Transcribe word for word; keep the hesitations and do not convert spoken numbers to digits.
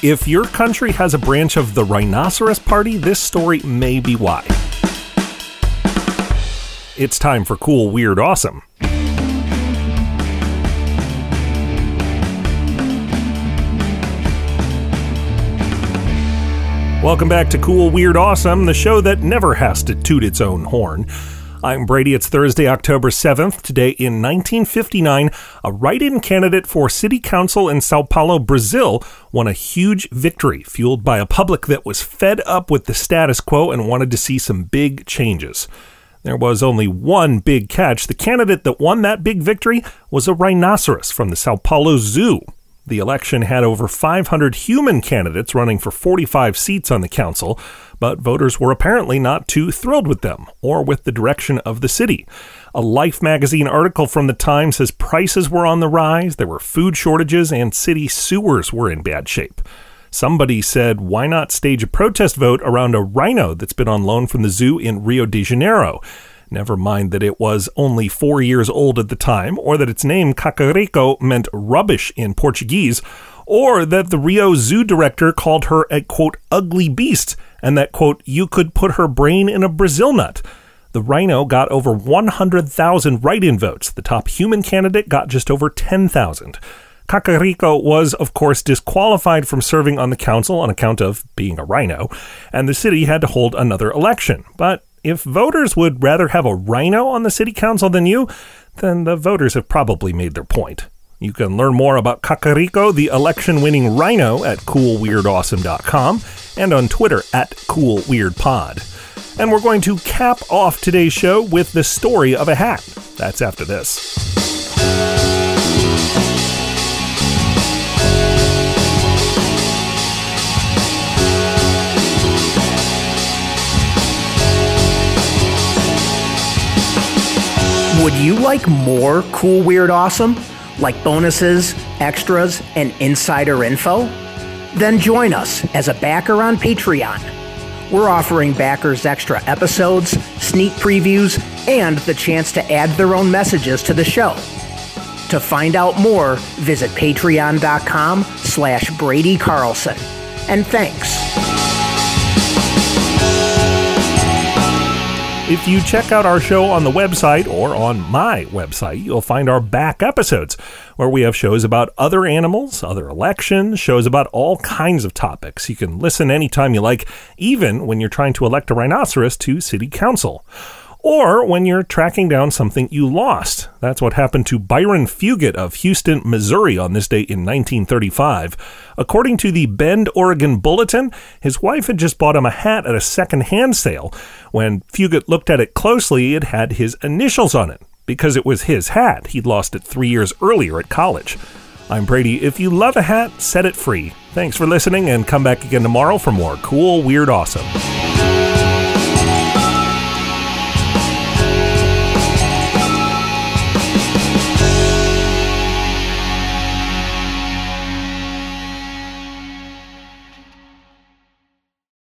If your country has a branch of the Rhinoceros Party, this story may be why. It's time for Cool, Weird, Awesome. Welcome back to Cool, Weird, Awesome, the show that never has to toot its own horn. I'm Brady. It's Thursday, October seventh. Today in nineteen fifty-nine, a write-in candidate for city council in Sao Paulo, Brazil, won a huge victory fueled by a public that was fed up with the status quo and wanted to see some big changes. There was only one big catch. The candidate that won that big victory was a rhinoceros from the Sao Paulo Zoo. The election had over five hundred human candidates running for forty-five seats on the council, but voters were apparently not too thrilled with them or with the direction of the city. A Life magazine article from the time says prices were on the rise, there were food shortages, and city sewers were in bad shape. Somebody said, why not stage a protest vote around a rhino that's been on loan from the zoo in Rio de Janeiro? Never mind that it was only four years old at the time, or that its name, Cacarico, meant rubbish in Portuguese, or that the Rio Zoo director called her a, quote, ugly beast, and that, quote, you could put her brain in a Brazil nut. The rhino got over one hundred thousand write-in votes. The top human candidate got just over ten thousand. Cacarico was, of course, disqualified from serving on the council on account of being a rhino, and the city had to hold another election. But if voters would rather have a rhino on the city council than you, then the voters have probably made their point. You can learn more about Cacarico, the election-winning rhino, at cool weird awesome dot com and on Twitter at cool weird pod. And we're going to cap off today's show with the story of a hat. That's after this. Would you like more Cool, Weird, Awesome? Like bonuses, extras, and insider info? Then join us as a backer on Patreon. We're offering backers extra episodes, sneak previews, and the chance to add their own messages to the show. To find out more, visit patreon.com slash Brady Carlson. And thanks. If you check out our show on the website or on my website, you'll find our back episodes where we have shows about other animals, other elections, shows about all kinds of topics. You can listen anytime you like, even when you're trying to elect a rhinoceros to city council. Or when you're tracking down something you lost. That's what happened to Byron Fugit of Houston, Missouri on this date in nineteen thirty-five. According to the Bend, Oregon Bulletin, his wife had just bought him a hat at a second-hand sale. When Fugit looked at it closely, it had his initials on it, because it was his hat. He'd lost it three years earlier at college. I'm Brady. If you love a hat, set it free. Thanks for listening, and come back again tomorrow for more Cool, Weird, Awesome.